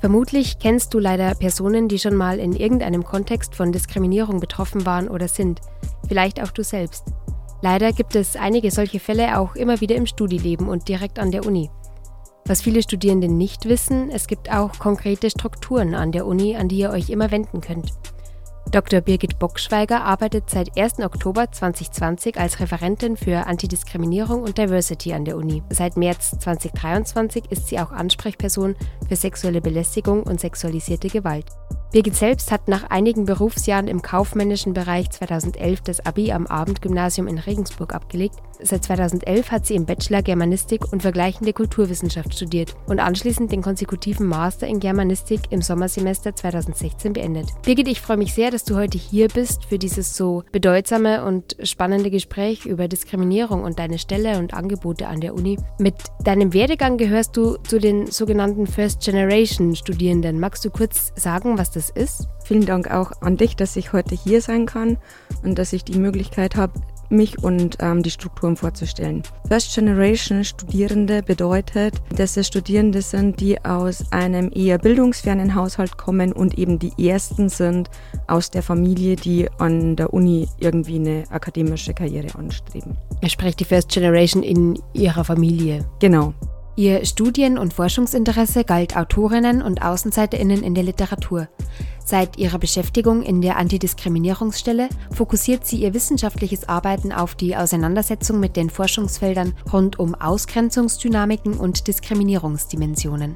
Vermutlich kennst du leider Personen, die schon mal in irgendeinem Kontext von Diskriminierung betroffen waren oder sind. Vielleicht auch du selbst. Leider gibt es einige solche Fälle auch immer wieder im Studieleben und direkt an der Uni. Was viele Studierende nicht wissen, es gibt auch konkrete Strukturen an der Uni, an die ihr euch immer wenden könnt. Dr. Birgit Bockschweiger arbeitet seit 1. Oktober 2020 als Referentin für Antidiskriminierung und Diversity an der Uni. Seit März 2023 ist sie auch Ansprechperson für sexuelle Belästigung und sexualisierte Gewalt. Birgit selbst hat nach einigen Berufsjahren im kaufmännischen Bereich 2011 das Abi am Abendgymnasium in Regensburg abgelegt. Seit 2011 hat sie im Bachelor Germanistik und vergleichende Kulturwissenschaft studiert und anschließend den konsekutiven Master in Germanistik im Sommersemester 2016 beendet. Birgit, ich freue mich sehr, dass du heute hier bist für dieses so bedeutsame und spannende Gespräch über Diskriminierung und deine Stelle und Angebote an der Uni. Mit deinem Werdegang gehörst du zu den sogenannten First Generation Studierenden. Magst du kurz sagen, was das ist? Vielen Dank auch an dich, dass ich heute hier sein kann und dass ich die Möglichkeit habe, mich und die Strukturen vorzustellen. First Generation Studierende bedeutet, dass es Studierende sind, die aus einem eher bildungsfernen Haushalt kommen und eben die ersten sind aus der Familie, die an der Uni irgendwie eine akademische Karriere anstreben. Ihr sprecht die First Generation in ihrer Familie. Genau. Ihr Studien- und Forschungsinteresse galt Autorinnen und AußenseiterInnen in der Literatur. Seit ihrer Beschäftigung in der Antidiskriminierungsstelle fokussiert sie ihr wissenschaftliches Arbeiten auf die Auseinandersetzung mit den Forschungsfeldern rund um Ausgrenzungsdynamiken und Diskriminierungsdimensionen.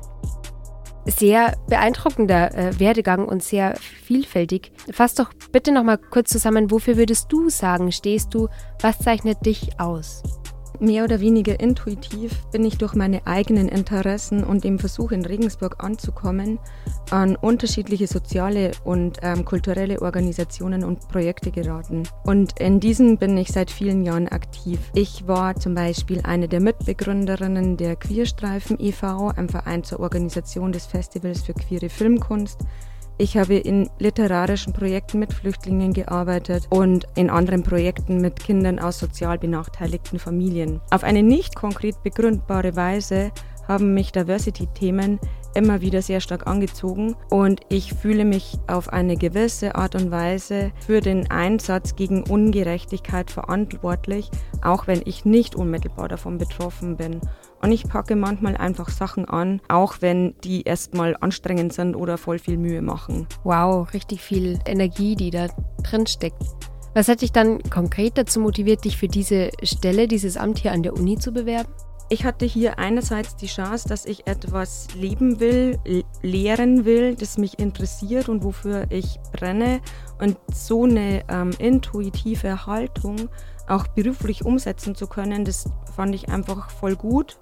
Sehr beeindruckender Werdegang und sehr vielfältig. Fass doch bitte nochmal kurz zusammen, wofür würdest du sagen, stehst du, was zeichnet dich aus? Mehr oder weniger intuitiv bin ich durch meine eigenen Interessen und dem Versuch in Regensburg anzukommen an unterschiedliche soziale und kulturelle Organisationen und Projekte geraten. Und in diesen bin ich seit vielen Jahren aktiv. Ich war zum Beispiel eine der Mitbegründerinnen der Queerstreifen e.V., einem Verein zur Organisation des Festivals für queere Filmkunst. Ich habe in literarischen Projekten mit Flüchtlingen gearbeitet und in anderen Projekten mit Kindern aus sozial benachteiligten Familien. Auf eine nicht konkret begründbare Weise haben mich Diversity-Themen immer wieder sehr stark angezogen und ich fühle mich auf eine gewisse Art und Weise für den Einsatz gegen Ungerechtigkeit verantwortlich, auch wenn ich nicht unmittelbar davon betroffen bin. Und ich packe manchmal einfach Sachen an, auch wenn die erstmal anstrengend sind oder voll viel Mühe machen. Wow, richtig viel Energie, die da drin steckt. Was hat dich dann konkret dazu motiviert, dich für diese Stelle, dieses Amt hier an der Uni zu bewerben? Ich hatte hier einerseits die Chance, dass ich etwas leben will, lehren will, das mich interessiert und wofür ich brenne. Und so eine intuitive Haltung auch beruflich umsetzen zu können, das fand ich einfach voll gut.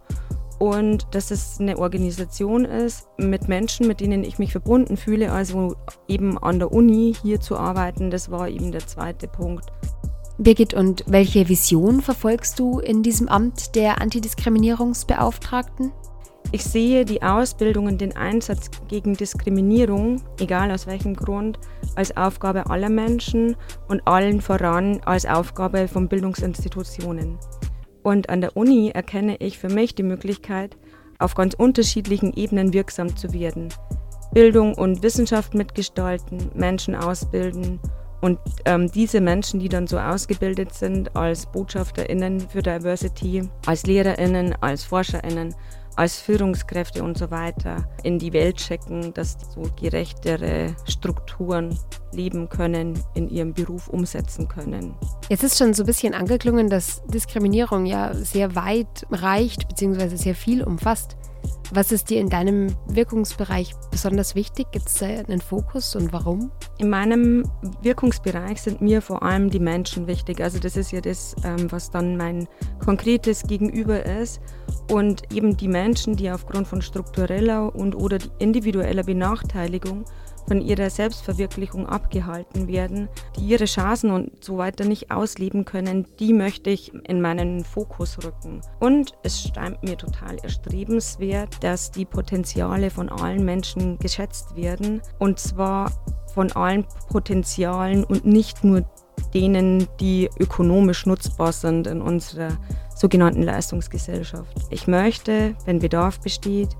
Und dass es eine Organisation ist mit Menschen, mit denen ich mich verbunden fühle, also eben an der Uni hier zu arbeiten, das war eben der zweite Punkt. Birgit, und welche Vision verfolgst du in diesem Amt der Antidiskriminierungsbeauftragten? Ich sehe die Ausbildung und den Einsatz gegen Diskriminierung, egal aus welchem Grund, als Aufgabe aller Menschen und allen voran als Aufgabe von Bildungsinstitutionen. Und an der Uni erkenne ich für mich die Möglichkeit, auf ganz unterschiedlichen Ebenen wirksam zu werden. Bildung und Wissenschaft mitgestalten, Menschen ausbilden und diese Menschen, die dann so ausgebildet sind als BotschafterInnen für Diversity, als LehrerInnen, als ForscherInnen, als Führungskräfte und so weiter in die Welt schicken, dass die so gerechtere Strukturen leben können, in ihrem Beruf umsetzen können. Jetzt ist schon so ein bisschen angeklungen, dass Diskriminierung ja sehr weit reicht bzw. sehr viel umfasst. Was ist dir in deinem Wirkungsbereich besonders wichtig? Gibt es da einen Fokus und warum? In meinem Wirkungsbereich sind mir vor allem die Menschen wichtig. Also das ist ja das, was dann mein konkretes Gegenüber ist. Und eben die Menschen, die aufgrund von struktureller und oder individueller Benachteiligung von ihrer Selbstverwirklichung abgehalten werden, die ihre Chancen und so weiter nicht ausleben können, die möchte ich in meinen Fokus rücken. Und es scheint mir total erstrebenswert, dass die Potenziale von allen Menschen geschätzt werden. Und zwar von allen Potenzialen und nicht nur denen, die ökonomisch nutzbar sind in unserer sogenannten Leistungsgesellschaft. Ich möchte, wenn Bedarf besteht,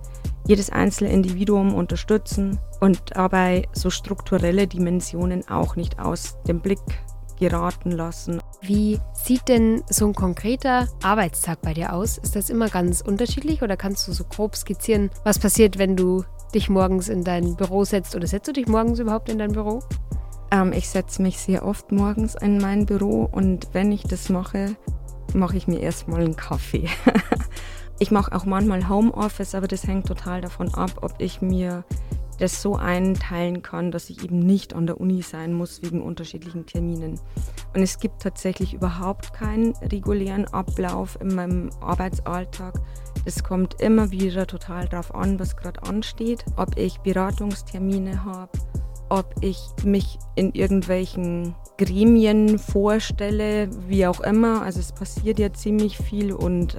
jedes einzelne Individuum unterstützen und dabei so strukturelle Dimensionen auch nicht aus dem Blick geraten lassen. Wie sieht denn so ein konkreter Arbeitstag bei dir aus? Ist das immer ganz unterschiedlich oder kannst du so grob skizzieren, was passiert, wenn du dich morgens in dein Büro setzt? Oder setzt du dich morgens überhaupt in dein Büro? Ich setze mich sehr oft morgens in mein Büro und wenn ich das mache, mache ich mir erstmal einen Kaffee. Ich mache auch manchmal Homeoffice, aber das hängt total davon ab, ob ich mir das so einteilen kann, dass ich eben nicht an der Uni sein muss wegen unterschiedlichen Terminen. Und es gibt tatsächlich überhaupt keinen regulären Ablauf in meinem Arbeitsalltag. Es kommt immer wieder total drauf an, was gerade ansteht, ob ich Beratungstermine habe, ob ich mich in irgendwelchen Gremien vorstelle, wie auch immer. Also es passiert ja ziemlich viel und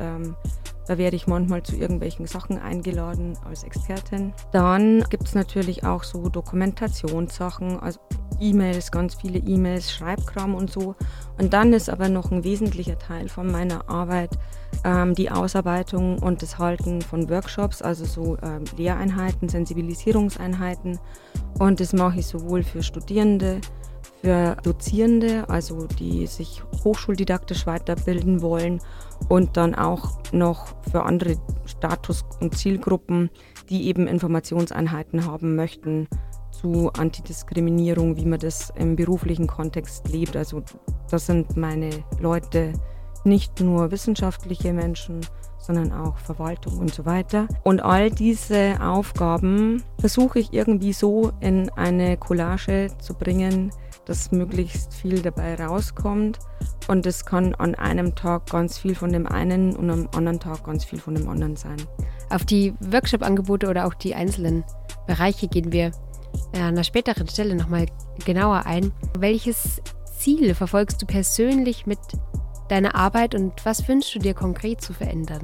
da werde ich manchmal zu irgendwelchen Sachen eingeladen als Expertin. Dann gibt es natürlich auch so Dokumentationssachen, also E-Mails, ganz viele E-Mails, Schreibkram und so. Und dann ist aber noch ein wesentlicher Teil von meiner Arbeit die Ausarbeitung und das Halten von Workshops, also so Lehreinheiten, Sensibilisierungseinheiten. Und das mache ich sowohl für Studierende, für Dozierende, also die sich hochschuldidaktisch weiterbilden wollen und dann auch noch für andere Status- und Zielgruppen, die eben Informationseinheiten haben möchten zu Antidiskriminierung, wie man das im beruflichen Kontext lebt. Also das sind meine Leute, nicht nur wissenschaftliche Menschen, sondern auch Verwaltung und so weiter. Und all diese Aufgaben versuche ich irgendwie so in eine Collage zu bringen, dass möglichst viel dabei rauskommt. Und es kann an einem Tag ganz viel von dem einen und am anderen Tag ganz viel von dem anderen sein. Auf die Workshop-Angebote oder auch die einzelnen Bereiche gehen wir an einer späteren Stelle nochmal genauer ein. Welches Ziel verfolgst du persönlich mit deiner Arbeit und was wünschst du dir konkret zu verändern?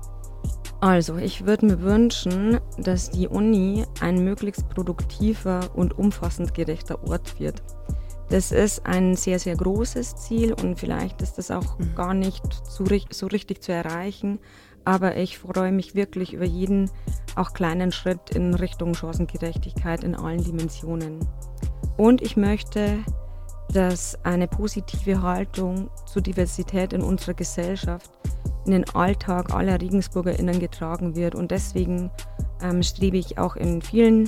Also, ich würde mir wünschen, dass die Uni ein möglichst produktiver und umfassend gerechter Ort wird. Das ist ein sehr, sehr großes Ziel und vielleicht ist das auch gar nicht so richtig zu erreichen. Aber ich freue mich wirklich über jeden, auch kleinen Schritt in Richtung Chancengerechtigkeit in allen Dimensionen. Und ich möchte, dass eine positive Haltung zur Diversität in unserer Gesellschaft in den Alltag aller RegensburgerInnen getragen wird. Und deswegen strebe ich auch in vielen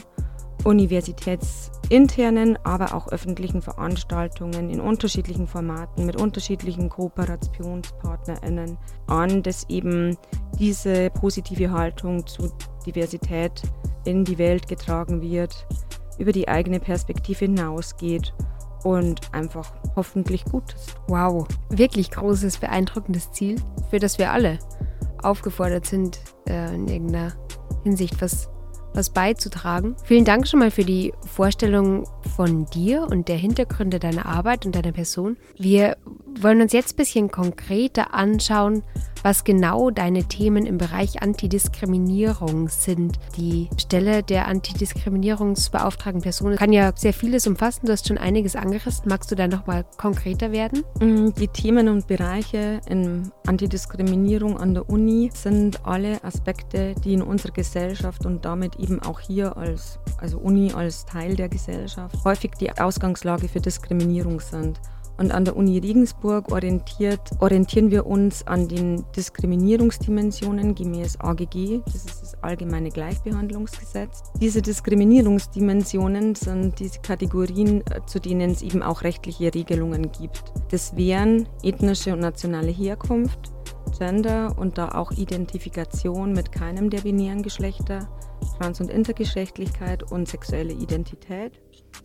universitätsinternen, aber auch öffentlichen Veranstaltungen in unterschiedlichen Formaten mit unterschiedlichen KooperationspartnerInnen an, dass eben diese positive Haltung zu Diversität in die Welt getragen wird, über die eigene Perspektive hinausgeht und einfach hoffentlich gut ist. Wow, wirklich großes, beeindruckendes Ziel, für das wir alle aufgefordert sind, in irgendeiner Hinsicht was beizutragen. Vielen Dank schon mal für die Vorstellung von dir und der Hintergründe deiner Arbeit und deiner Person. Wir wollen uns jetzt ein bisschen konkreter anschauen, was genau deine Themen im Bereich Antidiskriminierung sind. Die Stelle der antidiskriminierungsbeauftragten Person kann ja sehr vieles umfassen. Du hast schon einiges angerissen. Magst du da nochmal konkreter werden? Die Themen und Bereiche in Antidiskriminierung an der Uni sind alle Aspekte, die in unserer Gesellschaft und damit eben auch hier also Uni als Teil der Gesellschaft häufig die Ausgangslage für Diskriminierung sind. Und an der Uni Regensburg orientieren wir uns an den Diskriminierungsdimensionen gemäß AGG, das ist das Allgemeine Gleichbehandlungsgesetz. Diese Diskriminierungsdimensionen sind diese Kategorien, zu denen es eben auch rechtliche Regelungen gibt. Das wären ethnische und nationale Herkunft, Gender und da auch Identifikation mit keinem der binären Geschlechter, Trans- und Intergeschlechtlichkeit und sexuelle Identität.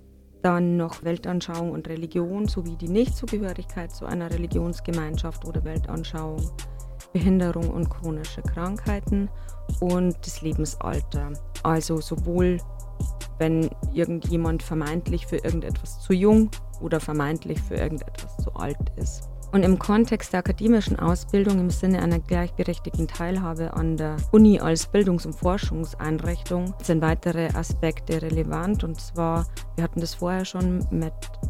Dann noch Weltanschauung und Religion sowie die Nichtzugehörigkeit zu einer Religionsgemeinschaft oder Weltanschauung, Behinderung und chronische Krankheiten und das Lebensalter. Also sowohl, wenn irgendjemand vermeintlich für irgendetwas zu jung oder vermeintlich für irgendetwas zu alt ist. Und im Kontext der akademischen Ausbildung im Sinne einer gleichberechtigten Teilhabe an der Uni als Bildungs- und Forschungseinrichtung sind weitere Aspekte relevant. Und zwar, wir hatten das vorher schon mit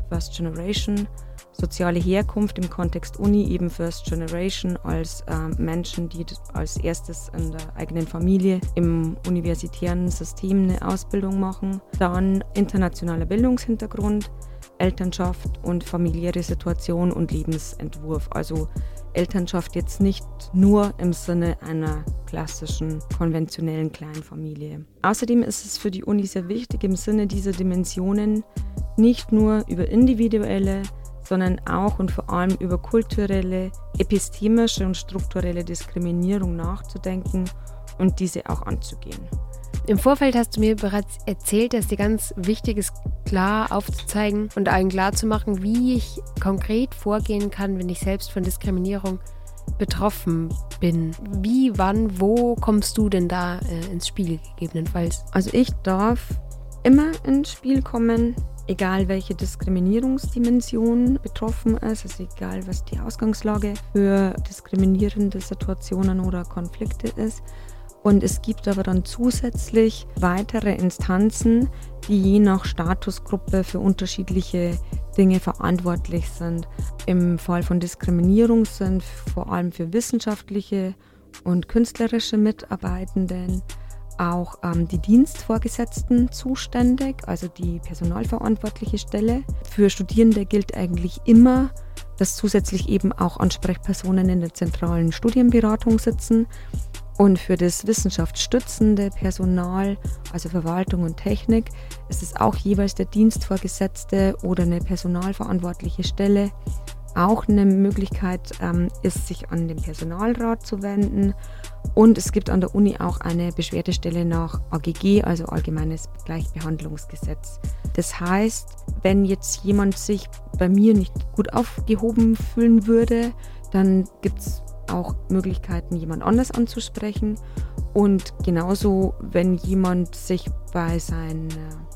First Generation, soziale Herkunft im Kontext Uni eben First Generation als Menschen, die als erstes in der eigenen Familie im universitären System eine Ausbildung machen. Dann internationaler Bildungshintergrund, Elternschaft und familiäre Situation und Lebensentwurf. Also Elternschaft jetzt nicht nur im Sinne einer klassischen, konventionellen Kleinfamilie. Außerdem ist es für die Uni sehr wichtig, im Sinne dieser Dimensionen nicht nur über individuelle, sondern auch und vor allem über kulturelle, epistemische und strukturelle Diskriminierung nachzudenken und diese auch anzugehen. Im Vorfeld hast du mir bereits erzählt, dass dir ganz wichtig ist, klar aufzuzeigen und allen klar zu machen, wie ich konkret vorgehen kann, wenn ich selbst von Diskriminierung betroffen bin. Wie, wann, wo kommst du denn da ins Spiel gegebenenfalls? Also ich darf immer ins Spiel kommen, egal welche Diskriminierungsdimension betroffen ist, also egal was die Ausgangslage für diskriminierende Situationen oder Konflikte ist. Und es gibt aber dann zusätzlich weitere Instanzen, die je nach Statusgruppe für unterschiedliche Dinge verantwortlich sind. Im Fall von Diskriminierung sind vor allem für wissenschaftliche und künstlerische Mitarbeitenden auch die Dienstvorgesetzten zuständig, also die personalverantwortliche Stelle. Für Studierende gilt eigentlich immer, dass zusätzlich eben auch Ansprechpersonen in der zentralen Studienberatung sitzen. Und für das wissenschaftsstützende Personal, also Verwaltung und Technik, ist es auch jeweils der Dienstvorgesetzte oder eine personalverantwortliche Stelle. Auch eine Möglichkeit ist, sich an den Personalrat zu wenden. Und es gibt an der Uni auch eine Beschwerdestelle nach AGG, also Allgemeines Gleichbehandlungsgesetz. Das heißt, wenn jetzt jemand sich bei mir nicht gut aufgehoben fühlen würde, dann gibt es auch Möglichkeiten, jemand anders anzusprechen. Und genauso, wenn jemand sich bei seiner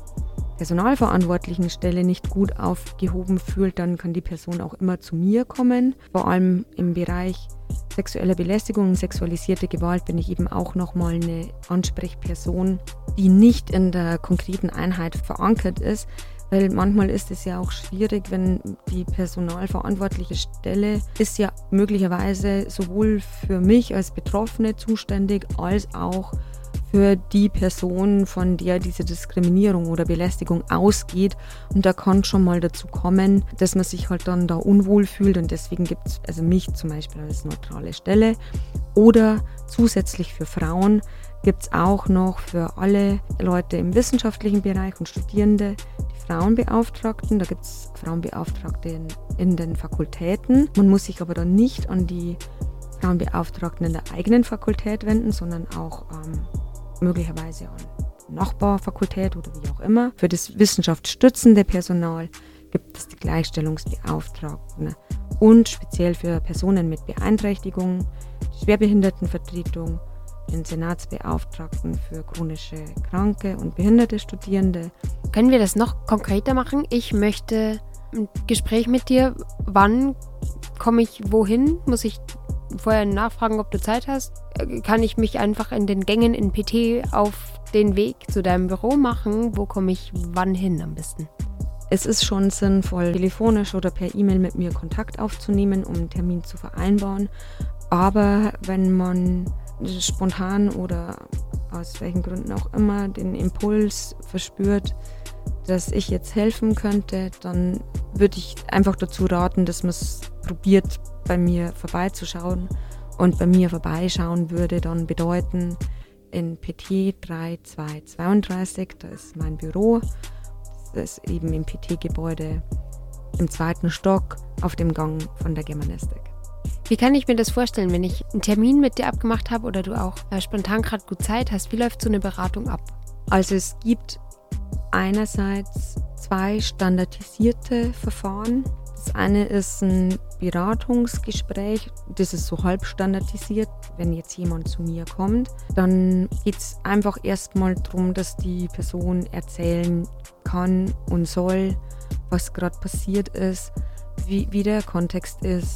personalverantwortlichen Stelle nicht gut aufgehoben fühlt, dann kann die Person auch immer zu mir kommen. Vor allem im Bereich sexueller Belästigung und sexualisierte Gewalt bin ich eben auch nochmal eine Ansprechperson, die nicht in der konkreten Einheit verankert ist. Weil manchmal ist es ja auch schwierig, wenn die personalverantwortliche Stelle ist ja möglicherweise sowohl für mich als Betroffene zuständig, als auch für die Person, von der diese Diskriminierung oder Belästigung ausgeht. Und da kann schon mal dazu kommen, dass man sich halt dann da unwohl fühlt. Und deswegen gibt es also mich zum Beispiel als neutrale Stelle. Oder zusätzlich für Frauen gibt es auch noch für alle Leute im wissenschaftlichen Bereich und Studierende die Frauenbeauftragten. Da gibt es Frauenbeauftragte in den Fakultäten. Man muss sich aber dann nicht an die Frauenbeauftragten in der eigenen Fakultät wenden, sondern auch möglicherweise an Nachbarfakultät oder wie auch immer. Für das wissenschaftsstützende Personal gibt es die Gleichstellungsbeauftragten und speziell für Personen mit Beeinträchtigung, die Schwerbehindertenvertretung, den Senatsbeauftragten für chronische Kranke und behinderte Studierende. Können wir das noch konkreter machen? Ich möchte ein Gespräch mit dir. Wann komme ich wohin? Muss ich vorher nachfragen, ob du Zeit hast? Kann ich mich einfach in den Gängen in PT auf den Weg zu deinem Büro machen? Wo komme ich wann hin am besten? Es ist schon sinnvoll, telefonisch oder per E-Mail mit mir Kontakt aufzunehmen, um einen Termin zu vereinbaren. Aber wenn man spontan oder aus welchen Gründen auch immer den Impuls verspürt, dass ich jetzt helfen könnte, dann würde ich einfach dazu raten, dass man es probiert, bei mir vorbeizuschauen. Und bei mir vorbeischauen würde dann bedeuten, in PT 3232, da ist mein Büro, das ist eben im PT-Gebäude im 2. Stock auf dem Gang von der Germanistik. Wie kann ich mir das vorstellen, wenn ich einen Termin mit dir abgemacht habe oder du auch spontan gerade gut Zeit hast? Wie läuft so eine Beratung ab? Also es gibt einerseits 2 standardisierte Verfahren. Das eine ist ein Beratungsgespräch, das ist so halb standardisiert. Wenn jetzt jemand zu mir kommt, dann geht es einfach erstmal darum, dass die Person erzählen kann und soll, was gerade passiert ist, wie der Kontext ist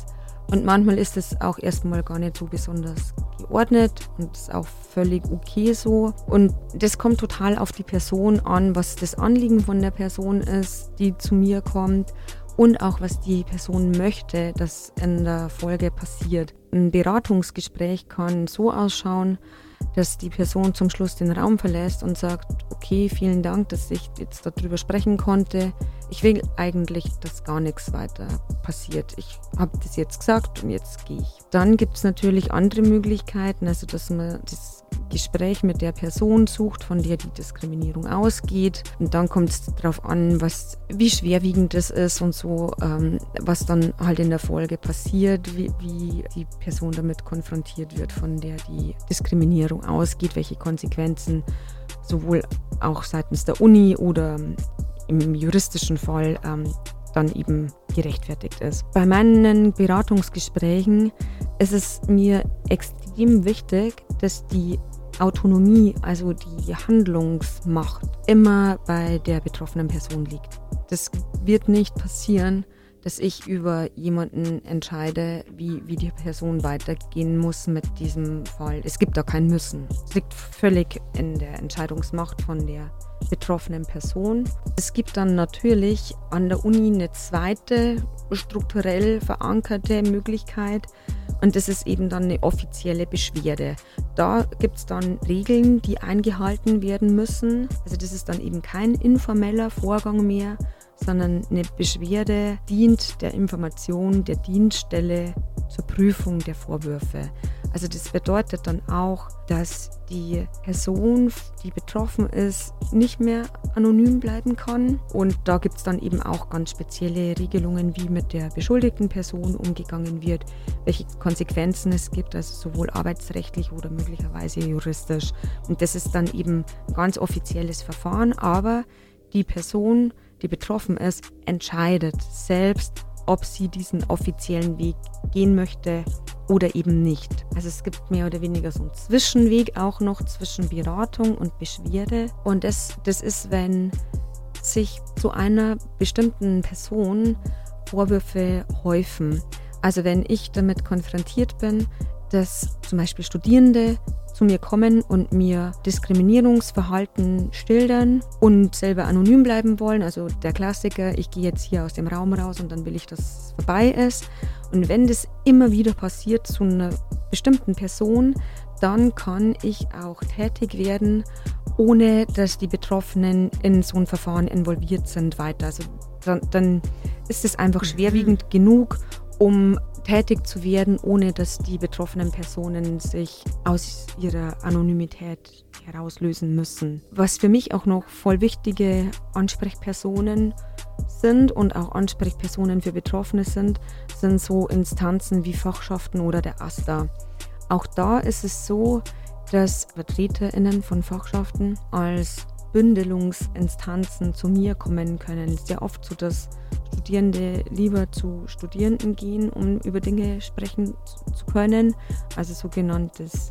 Und manchmal ist es auch erstmal gar nicht so besonders geordnet und ist auch völlig okay so. Und das kommt total auf die Person an, was das Anliegen von der Person ist, die zu mir kommt. Und auch, was die Person möchte, dass in der Folge passiert. Ein Beratungsgespräch kann so ausschauen, dass die Person zum Schluss den Raum verlässt und sagt, okay, vielen Dank, dass ich jetzt darüber sprechen konnte. Ich will eigentlich, dass gar nichts weiter passiert. Ich habe das jetzt gesagt und jetzt gehe ich. Dann gibt es natürlich andere Möglichkeiten, also dass man das Gespräch mit der Person sucht, von der die Diskriminierung ausgeht. Und dann kommt es darauf an, wie schwerwiegend das ist und so, was dann halt in der Folge passiert, wie die Person damit konfrontiert wird, von der die Diskriminierung ausgeht, welche Konsequenzen sowohl auch seitens der Uni oder im juristischen Fall dann eben gerechtfertigt ist. Bei meinen Beratungsgesprächen ist es mir extrem wichtig, dass die Autonomie, also die Handlungsmacht, immer bei der betroffenen Person liegt. Das wird nicht passieren, dass ich über jemanden entscheide, wie die Person weitergehen muss mit diesem Fall. Es gibt da kein Müssen. Es liegt völlig in der Entscheidungsmacht von der betroffenen Person. Es gibt dann natürlich an der Uni eine zweite strukturell verankerte Möglichkeit und das ist eben dann eine offizielle Beschwerde. Da gibt es dann Regeln, die eingehalten werden müssen. Also das ist dann eben kein informeller Vorgang mehr, sondern eine Beschwerde dient der Information der Dienststelle zur Prüfung der Vorwürfe. Also das bedeutet dann auch, dass die Person, die betroffen ist, nicht mehr anonym bleiben kann. Und da gibt es dann eben auch ganz spezielle Regelungen, wie mit der beschuldigten Person umgegangen wird, welche Konsequenzen es gibt, also sowohl arbeitsrechtlich oder möglicherweise juristisch. Und das ist dann eben ein ganz offizielles Verfahren, aber die Person, die betroffen ist, entscheidet selbst, ob sie diesen offiziellen Weg gehen möchte oder eben nicht. Also es gibt mehr oder weniger so einen Zwischenweg auch noch zwischen Beratung und Beschwerde. Und das ist, wenn sich zu einer bestimmten Person Vorwürfe häufen. Also wenn ich damit konfrontiert bin, dass zum Beispiel Studierende zu mir kommen und mir Diskriminierungsverhalten schildern und selber anonym bleiben wollen. Also der Klassiker, ich gehe jetzt hier aus dem Raum raus und dann will ich, dass es vorbei ist. Und wenn das immer wieder passiert zu einer bestimmten Person, dann kann ich auch tätig werden, ohne dass die Betroffenen in so ein Verfahren involviert sind weiter. Also dann ist es einfach schwerwiegend genug, um tätig zu werden, ohne dass die betroffenen Personen sich aus ihrer Anonymität herauslösen müssen. Was für mich auch noch voll wichtige Ansprechpersonen sind und auch Ansprechpersonen für Betroffene sind so Instanzen wie Fachschaften oder der AStA. Auch da ist es so, dass VertreterInnen von Fachschaften als Bündelungsinstanzen zu mir kommen können. Es ist ja oft so, dass Studierende lieber zu Studierenden gehen, um über Dinge sprechen zu können, also sogenanntes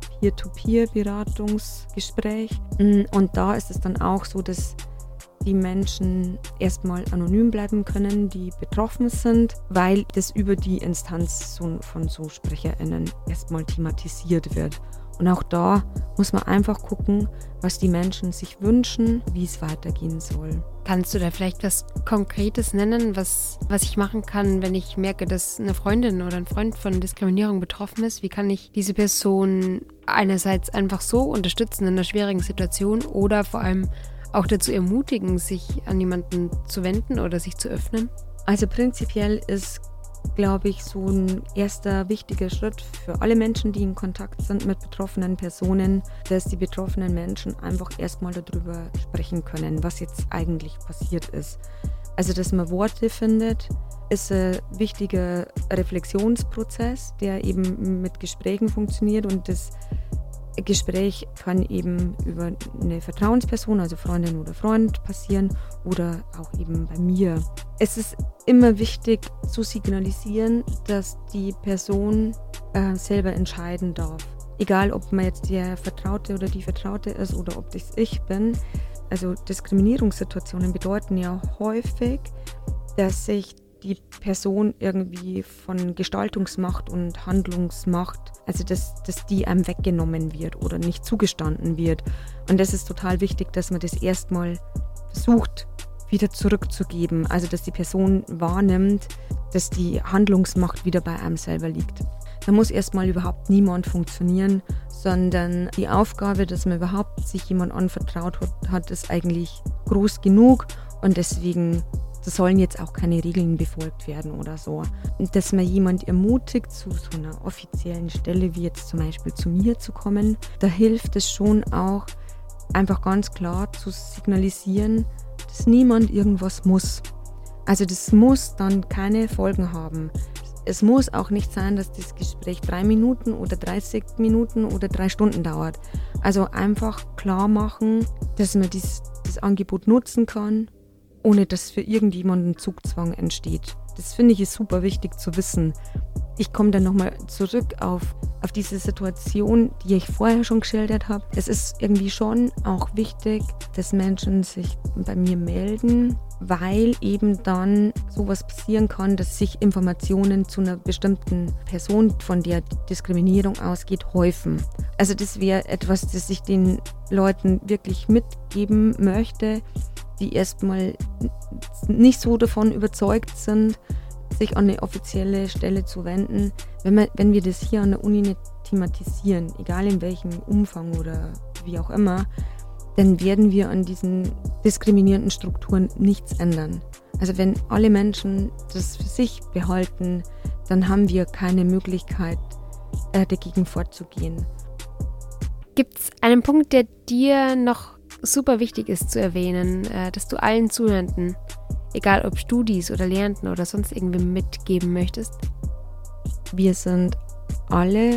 Peer-to-Peer-Beratungsgespräch. Und da ist es dann auch so, dass die Menschen erstmal anonym bleiben können, die betroffen sind, weil das über die Instanz von so SprecherInnen erstmal thematisiert wird. Und auch da muss man einfach gucken, was die Menschen sich wünschen, wie es weitergehen soll. Kannst du da vielleicht was Konkretes nennen, was ich machen kann, wenn ich merke, dass eine Freundin oder ein Freund von Diskriminierung betroffen ist? Wie kann ich diese Person einerseits einfach so unterstützen in einer schwierigen Situation oder vor allem auch dazu ermutigen, sich an jemanden zu wenden oder sich zu öffnen? Also prinzipiell ist, glaube ich, so ein erster wichtiger Schritt für alle Menschen, die in Kontakt sind mit betroffenen Personen, dass die betroffenen Menschen einfach erstmal darüber sprechen können, was jetzt eigentlich passiert ist. Also, dass man Worte findet, ist ein wichtiger Reflexionsprozess, der eben mit Gesprächen funktioniert, und das Gespräch kann eben über eine Vertrauensperson, also Freundin oder Freund, passieren oder auch eben bei mir. Es ist immer wichtig zu signalisieren, dass die Person selber entscheiden darf. Egal, ob man jetzt der Vertraute oder die Vertraute ist oder ob das ich bin. Also Diskriminierungssituationen bedeuten ja häufig, dass sich die Person irgendwie von Gestaltungsmacht und Handlungsmacht, also dass die einem weggenommen wird oder nicht zugestanden wird. Und das ist total wichtig, dass man das erstmal versucht, wieder zurückzugeben. Also dass die Person wahrnimmt, dass die Handlungsmacht wieder bei einem selber liegt. Da muss erstmal überhaupt niemand funktionieren, sondern die Aufgabe, dass man überhaupt sich jemand anvertraut hat, ist eigentlich groß genug und deswegen sollen jetzt auch keine Regeln befolgt werden oder so. Und dass man jemand ermutigt, zu so einer offiziellen Stelle wie jetzt zum Beispiel zu mir zu kommen, da hilft es schon auch, einfach ganz klar zu signalisieren, dass niemand irgendwas muss. Also das muss dann keine Folgen haben. Es muss auch nicht sein, dass das Gespräch 3 Minuten oder 30 Minuten oder 3 Stunden dauert. Also einfach klar machen, dass man das Angebot nutzen kann, ohne dass für irgendjemanden Zugzwang entsteht. Das finde ich ist super wichtig zu wissen. Ich komme dann nochmal zurück auf diese Situation, die ich vorher schon geschildert habe. Es ist irgendwie schon auch wichtig, dass Menschen sich bei mir melden, weil eben dann sowas passieren kann, dass sich Informationen zu einer bestimmten Person, von der Diskriminierung ausgeht, häufen. Also das wäre etwas, das ich den Leuten wirklich mitgeben möchte, die erstmal nicht so davon überzeugt sind, sich an eine offizielle Stelle zu wenden. Wenn wir das hier an der Uni nicht thematisieren, egal in welchem Umfang oder wie auch immer, dann werden wir an diesen diskriminierenden Strukturen nichts ändern. Also wenn alle Menschen das für sich behalten, dann haben wir keine Möglichkeit, dagegen vorzugehen. Gibt es einen Punkt, der dir noch super wichtig ist zu erwähnen, dass du allen Zuhörenden, egal ob Studis oder Lehrenden oder sonst irgendwie mitgeben möchtest? Wir sind alle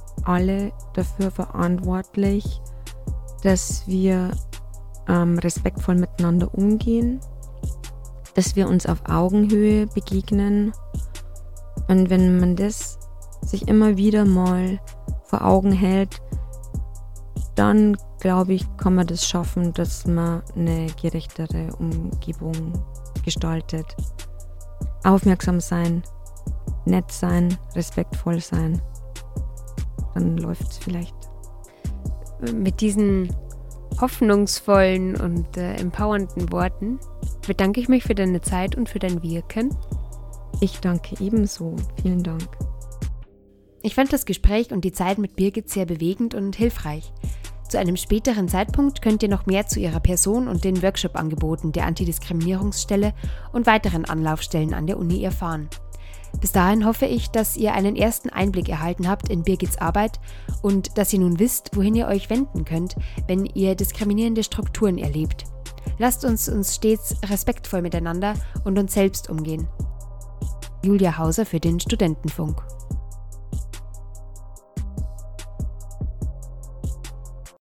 dafür verantwortlich, dass wir respektvoll miteinander umgehen, dass wir uns auf Augenhöhe begegnen. Und wenn man das sich immer wieder mal vor Augen hält, dann glaube ich, kann man das schaffen, dass man eine gerechtere Umgebung gestaltet. Aufmerksam sein, nett sein, respektvoll sein. Dann läuft es vielleicht. Mit diesen hoffnungsvollen und empowernden Worten bedanke ich mich für deine Zeit und für dein Wirken. Ich danke ebenso. Vielen Dank. Ich fand das Gespräch und die Zeit mit Birgit sehr bewegend und hilfreich. Zu einem späteren Zeitpunkt könnt ihr noch mehr zu ihrer Person und den Workshop-Angeboten der Antidiskriminierungsstelle und weiteren Anlaufstellen an der Uni erfahren. Bis dahin hoffe ich, dass ihr einen ersten Einblick erhalten habt in Birgits Arbeit und dass ihr nun wisst, wohin ihr euch wenden könnt, wenn ihr diskriminierende Strukturen erlebt. Lasst uns stets respektvoll miteinander und uns selbst umgehen. Julia Hauser für den Studentenfunk.